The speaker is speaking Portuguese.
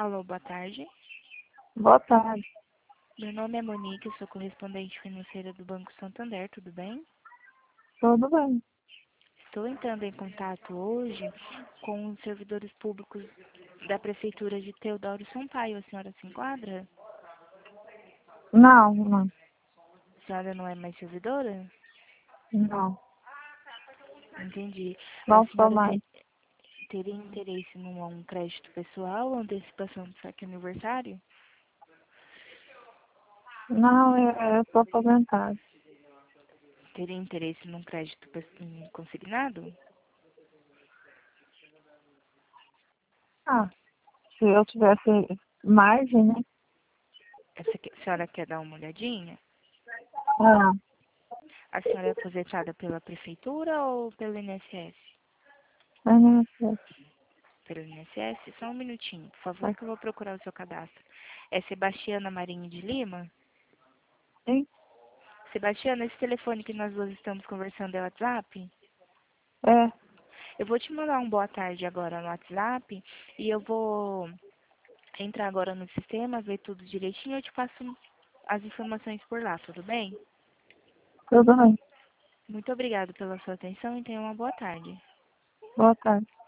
Alô, boa tarde. Boa tarde. Meu nome é Monique, eu sou correspondente financeira do Banco Santander, tudo bem? Tudo bem? Estou entrando em contato hoje com os servidores públicos da Prefeitura de Teodoro Sampaio. A senhora se enquadra? Não. A senhora não é mais servidora? Não. Entendi. A Não sou senhora mais. teria interesse num crédito pessoal ou antecipação do saque aniversário? Não, eu sou aposentada. Teria interesse num crédito consignado? Ah, se eu tivesse margem, né? A senhora quer dar uma olhadinha? Ah, A senhora é aposentada pela Prefeitura ou pelo INSS? mas não sei. Pelo INSS? Só um minutinho, por favor, que eu vou procurar o seu cadastro. É Sebastiana Marinho de Lima? Sim? Sebastiana, esse telefone que nós duas estamos conversando é o WhatsApp? É, Eu vou te mandar um boa tarde agora no WhatsApp e eu vou entrar agora no sistema, ver tudo direitinho e eu te passo as informações por lá, tudo bem? tudo bem. Muito obrigada pela sua atenção e tenha uma boa tarde. Boa tarde.